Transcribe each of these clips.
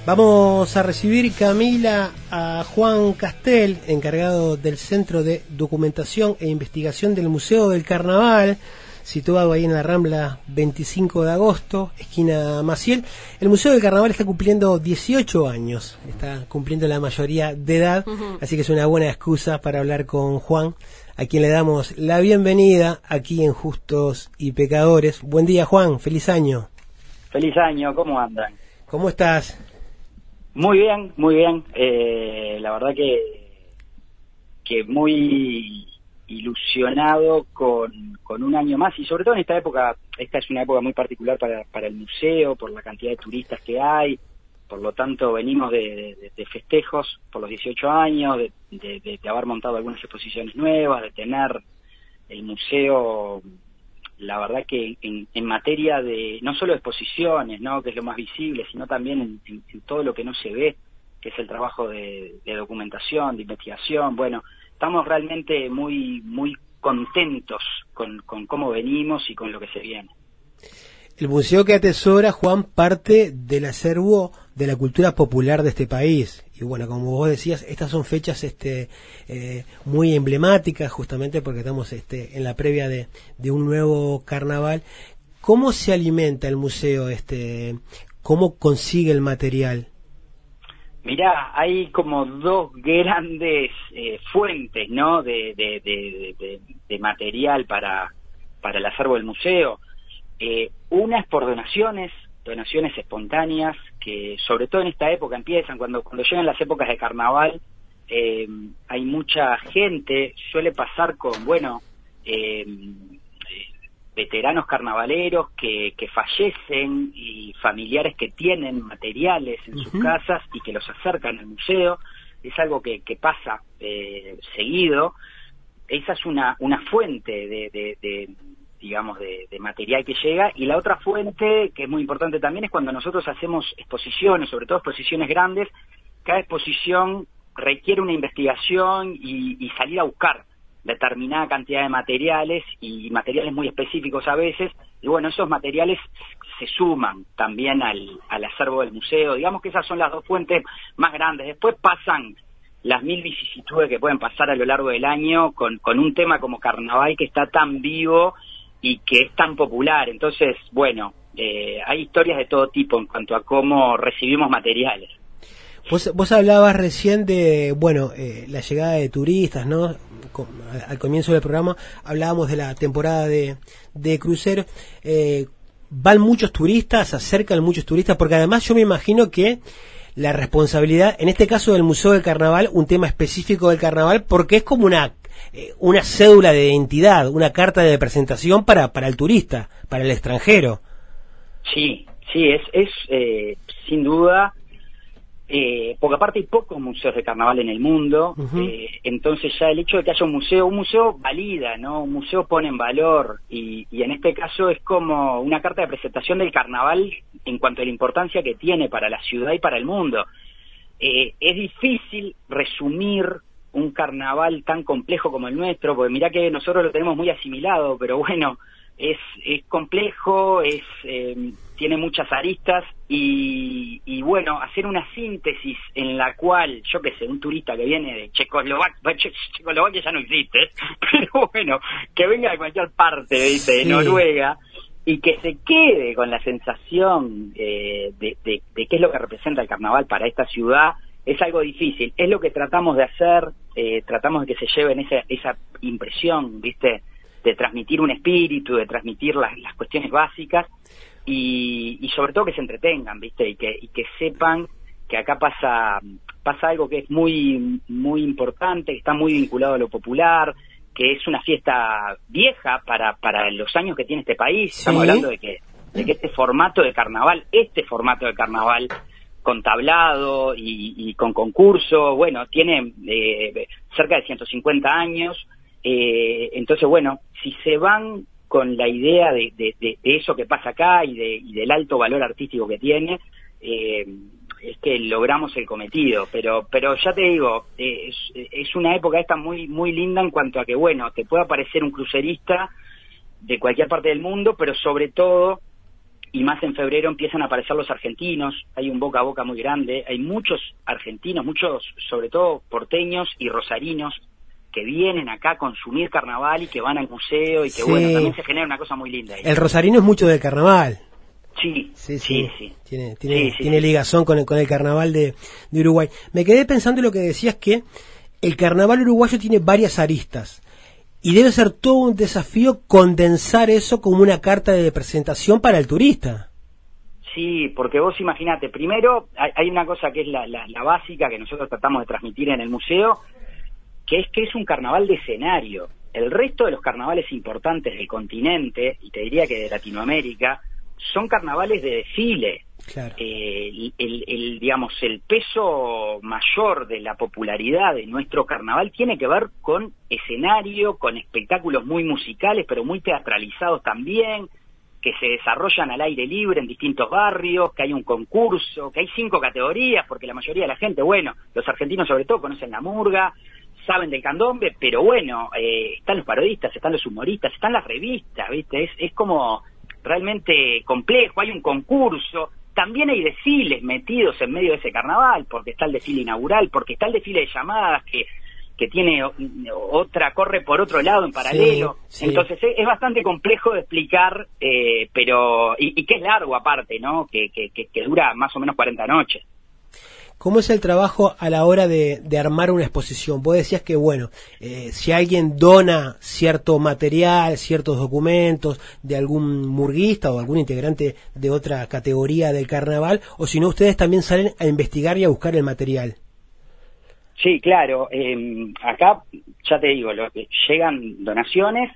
Vamos a recibir, Camila, a Juan Castel, encargado del Centro de Documentación e Investigación del Museo del Carnaval, situado ahí en la Rambla 25 de agosto, esquina Maciel. El Museo del Carnaval está cumpliendo 18 años, está cumpliendo la mayoría de edad, así que es una buena excusa para hablar con Juan, a quien le damos la bienvenida aquí en Justos y Pecadores. Buen día, Juan, feliz año. Feliz año, ¿cómo andan? ¿Cómo estás? Muy bien, muy bien. La verdad que muy ilusionado con un año más, y sobre todo en esta época. Esta es una época muy particular para el museo, por la cantidad de turistas que hay. Por lo tanto, venimos de festejos por los 18 años, de haber montado algunas exposiciones nuevas, de tener el museo, la verdad que en materia de, no solo de exposiciones, ¿no?, que es lo más visible, sino también en todo lo que no se ve, que es el trabajo de documentación, de investigación. Bueno, estamos realmente muy contentos con cómo venimos y con lo que se viene. El museo que atesora, Juan, parte del acervo de la cultura popular de este país. Y bueno, como vos decías, estas son fechas muy emblemáticas, justamente porque estamos en la previa de un nuevo carnaval. ¿Cómo se alimenta el museo? ¿Cómo consigue el material? Mirá, hay como dos grandes fuentes, ¿no?, de material para el acervo del museo. Una es por donaciones espontáneas, que sobre todo en esta época empiezan, cuando llegan las épocas de carnaval. Hay mucha gente, suele pasar con, veteranos carnavaleros que fallecen, y familiares que tienen materiales en sus casas y que los acercan al museo. Es algo que pasa seguido. Esa es una fuente de material que llega. Y la otra fuente, que es muy importante también, es cuando nosotros hacemos exposiciones, sobre todo exposiciones grandes. Cada exposición requiere una investigación y salir a buscar determinada cantidad de materiales, y materiales muy específicos a veces, y bueno, esos materiales se suman también al acervo del museo. Digamos que esas son las dos fuentes más grandes. Después pasan las mil vicisitudes que pueden pasar a lo largo del año con un tema como carnaval, que está tan vivo y que es tan popular. Entonces, bueno, hay historias de todo tipo en cuanto a cómo recibimos materiales. Vos hablabas recién de, la llegada de turistas, ¿no? Al comienzo del programa hablábamos de la temporada de cruceros. Van muchos turistas, se acercan muchos turistas, porque además yo me imagino que la responsabilidad, en este caso del Museo del Carnaval, un tema específico del Carnaval, porque es como una cédula de identidad, una carta de presentación para el turista, para el extranjero. Sí, es sin duda, porque aparte hay pocos museos de carnaval en el mundo. Entonces ya el hecho de que haya un museo valida, ¿no? Un museo pone en valor, y en este caso es como una carta de presentación del carnaval en cuanto a la importancia que tiene para la ciudad y para el mundo. Es difícil resumir un carnaval tan complejo como el nuestro, porque mirá que nosotros lo tenemos muy asimilado, pero bueno, es complejo, tiene muchas aristas, y bueno, hacer una síntesis en la cual, yo qué sé, un turista que viene de Checoslovaquia ya no existe, pero bueno, que venga de cualquier parte, de Noruega, y que se quede con la sensación de qué es lo que representa el carnaval para esta ciudad, es algo difícil. Es lo que tratamos de hacer. Tratamos de que se lleven esa impresión, ¿viste?, de transmitir un espíritu, de transmitir las cuestiones básicas, y sobre todo que se entretengan, ¿viste?, y que sepan que acá pasa algo que es muy importante, que está muy vinculado a lo popular, que es una fiesta vieja para los años que tiene este país. ¿Sí? Estamos hablando de que este formato de carnaval, con tablado y con concurso, bueno, tiene cerca de 150 años. Entonces, bueno, si se van con la idea de eso que pasa acá y del alto valor artístico que tiene, es que logramos el cometido. Pero ya te digo, es una época esta muy linda en cuanto a que, bueno, te puede aparecer un crucerista de cualquier parte del mundo, pero sobre todo y más en febrero empiezan a aparecer los argentinos, hay un boca a boca muy grande, hay muchos argentinos, muchos sobre todo porteños y rosarinos que vienen acá a consumir carnaval y que van al museo y que Sí. bueno, también se genera una cosa muy linda ahí. El rosarino es mucho del carnaval. Sí. Tiene ligazón con el carnaval de Uruguay. Me quedé pensando en lo que decías, que el carnaval uruguayo tiene varias aristas y debe ser todo un desafío condensar eso como una carta de presentación para el turista. Sí, porque vos imaginate, primero hay una cosa que es la básica que nosotros tratamos de transmitir en el museo, que es un carnaval de escenario. El resto de los carnavales importantes del continente, y te diría que de Latinoamérica, son carnavales de desfile. Claro. Digamos, el peso mayor de la popularidad de nuestro carnaval tiene que ver con escenario, con espectáculos muy musicales, pero muy teatralizados también, que se desarrollan al aire libre en distintos barrios, que hay un concurso, que hay 5 categorías, porque la mayoría de la gente, bueno, los argentinos sobre todo conocen la murga, saben del candombe, pero bueno, están los parodistas, están los humoristas, están las revistas, ¿viste? Es como realmente complejo, hay un concurso, también hay desfiles metidos en medio de ese carnaval, porque está el desfile inaugural, porque está el desfile de llamadas que tiene otra, corre por otro lado en paralelo. Sí. Entonces es bastante complejo de explicar, pero y que es largo aparte, ¿no? Que dura más o menos 40 noches. ¿Cómo es el trabajo a la hora de armar una exposición? Vos decías que, bueno, si alguien dona cierto material, ciertos documentos de algún murguista o algún integrante de otra categoría del carnaval, o si no, ustedes también salen a investigar y a buscar el material. Sí, claro. Acá, ya te digo, llegan donaciones.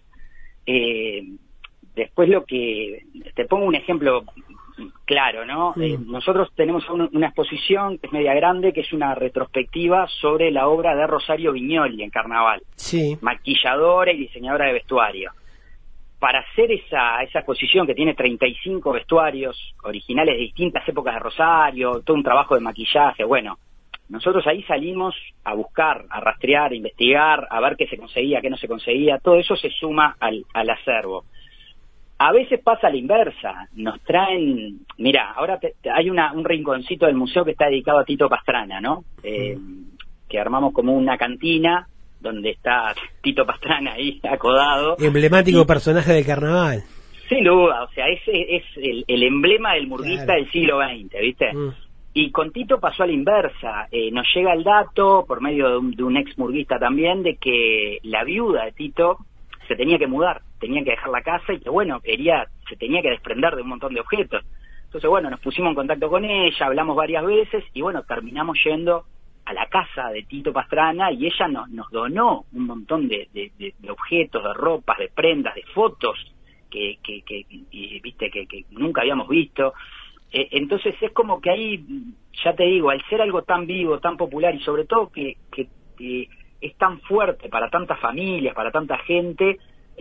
Después te pongo un ejemplo claro, ¿no? Nosotros tenemos una exposición que es media grande, que es una retrospectiva sobre la obra de Rosario Viñoli en carnaval. Sí. Maquilladora y diseñadora de vestuario. Para hacer esa exposición, que tiene 35 vestuarios originales de distintas épocas de Rosario, todo un trabajo de maquillaje, bueno, nosotros ahí salimos a buscar, a rastrear, a investigar, a ver qué se conseguía, qué no se conseguía, todo eso se suma al acervo. A veces pasa a la inversa, nos traen, mira, ahora hay un rinconcito del museo que está dedicado a Tito Pastrana, ¿no? Que armamos como una cantina donde está Tito Pastrana ahí acodado. Emblemático personaje del carnaval. Sin duda, o sea, ese es el emblema del murguista, claro, del siglo XX, ¿viste? Y con Tito pasó a la inversa. Nos llega el dato, por medio de un ex murguista también, de que la viuda de Tito se tenía que mudar, tenía que dejar la casa y que, bueno, se tenía que desprender de un montón de objetos. Entonces, bueno, nos pusimos en contacto con ella, hablamos varias veces y, bueno, terminamos yendo a la casa de Tito Pastrana y ella nos donó un montón de objetos, de ropas, de prendas, de fotos que viste que nunca habíamos visto. Entonces es como que ahí, ya te digo, al ser algo tan vivo, tan popular y sobre todo que es tan fuerte para tantas familias, para tanta gente,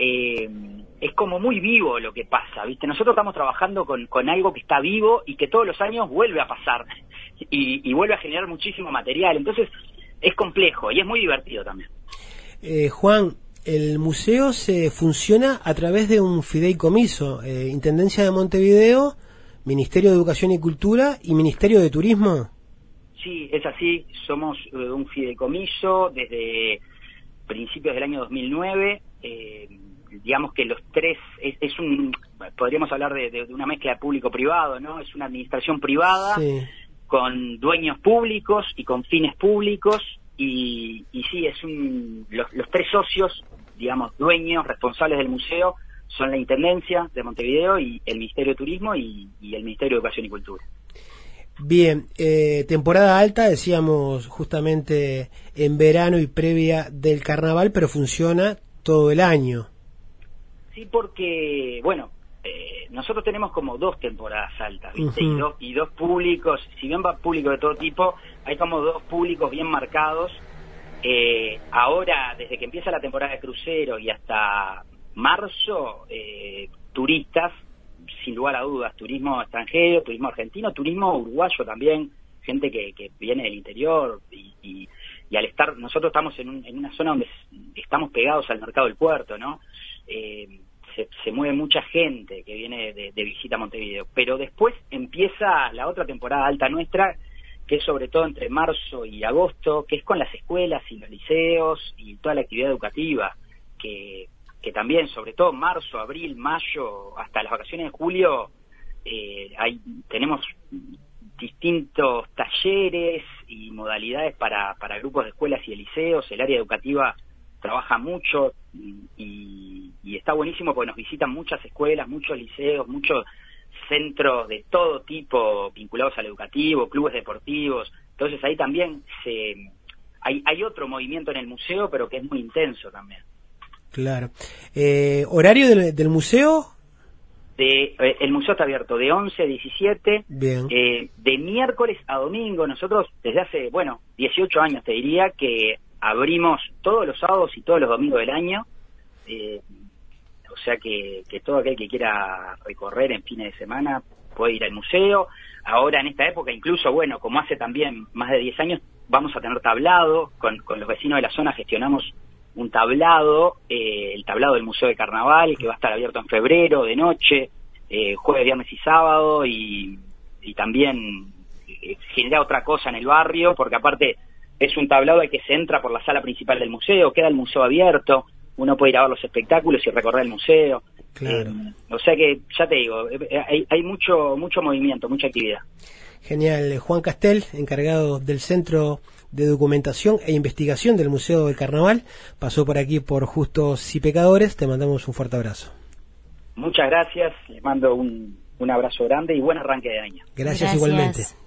es como muy vivo lo que pasa, ¿viste? Nosotros estamos trabajando con algo que está vivo y que todos los años vuelve a pasar y vuelve a generar muchísimo material, entonces es complejo y es muy divertido también. Juan, el museo se funciona a través de un fideicomiso, Intendencia de Montevideo, Ministerio de Educación y Cultura y Ministerio de Turismo. Sí, es así, somos un fideicomiso desde principios del año 2009, digamos que los tres, podríamos hablar de una mezcla de público-privado, ¿no? Es una administración privada, sí, con dueños públicos y con fines públicos, y sí, los tres socios, digamos, dueños, responsables del museo, son la Intendencia de Montevideo y el Ministerio de Turismo y el Ministerio de Educación y Cultura. Bien, temporada alta, decíamos justamente en verano y previa del carnaval, pero funciona todo el año. Sí, porque, bueno, nosotros tenemos como 2 temporadas altas, ¿viste? Y dos públicos, si bien va público de todo tipo, hay como 2 públicos bien marcados. Ahora, desde que empieza la temporada de crucero y hasta marzo, turistas, sin lugar a dudas, turismo extranjero, turismo argentino, turismo uruguayo también, gente que viene del interior y al nosotros estamos en una zona donde estamos pegados al mercado del puerto, ¿no? se mueve mucha gente que viene de visita a Montevideo, pero después empieza la otra temporada alta nuestra, que es sobre todo entre marzo y agosto, que es con las escuelas y los liceos y toda la actividad educativa, que también, sobre todo marzo, abril, mayo, hasta las vacaciones de julio, tenemos distintos talleres y modalidades para grupos de escuelas y de liceos. El área educativa trabaja mucho y está buenísimo porque nos visitan muchas escuelas, muchos liceos, muchos centros de todo tipo vinculados al educativo, clubes deportivos. Entonces ahí también hay otro movimiento en el museo, pero que es muy intenso también. Claro. ¿Horario del museo? El museo está abierto de 11 a 17. Bien. De miércoles a domingo. Nosotros desde hace, 18 años te diría que abrimos todos los sábados y todos los domingos del año. O sea que todo aquel que quiera recorrer en fines de semana puede ir al museo. Ahora en esta época, incluso, como hace también más de 10 años, vamos a tener tablado. Con los vecinos de la zona gestionamos un tablado, el tablado del Museo de Carnaval, que va a estar abierto en febrero, de noche, jueves, viernes y sábado, y también genera otra cosa en el barrio, porque aparte es un tablado al que se entra por la sala principal del museo, queda el museo abierto, uno puede ir a ver los espectáculos y recorrer el museo. Claro. O sea que, ya te digo, hay mucho movimiento, mucha actividad. Genial. Juan Castel, encargado del Centro de Documentación e Investigación del Museo del Carnaval, pasó por aquí por Justos y Pecadores. Te mandamos un fuerte abrazo. Muchas gracias, les mando un abrazo grande y buen arranque de año. Gracias. Igualmente.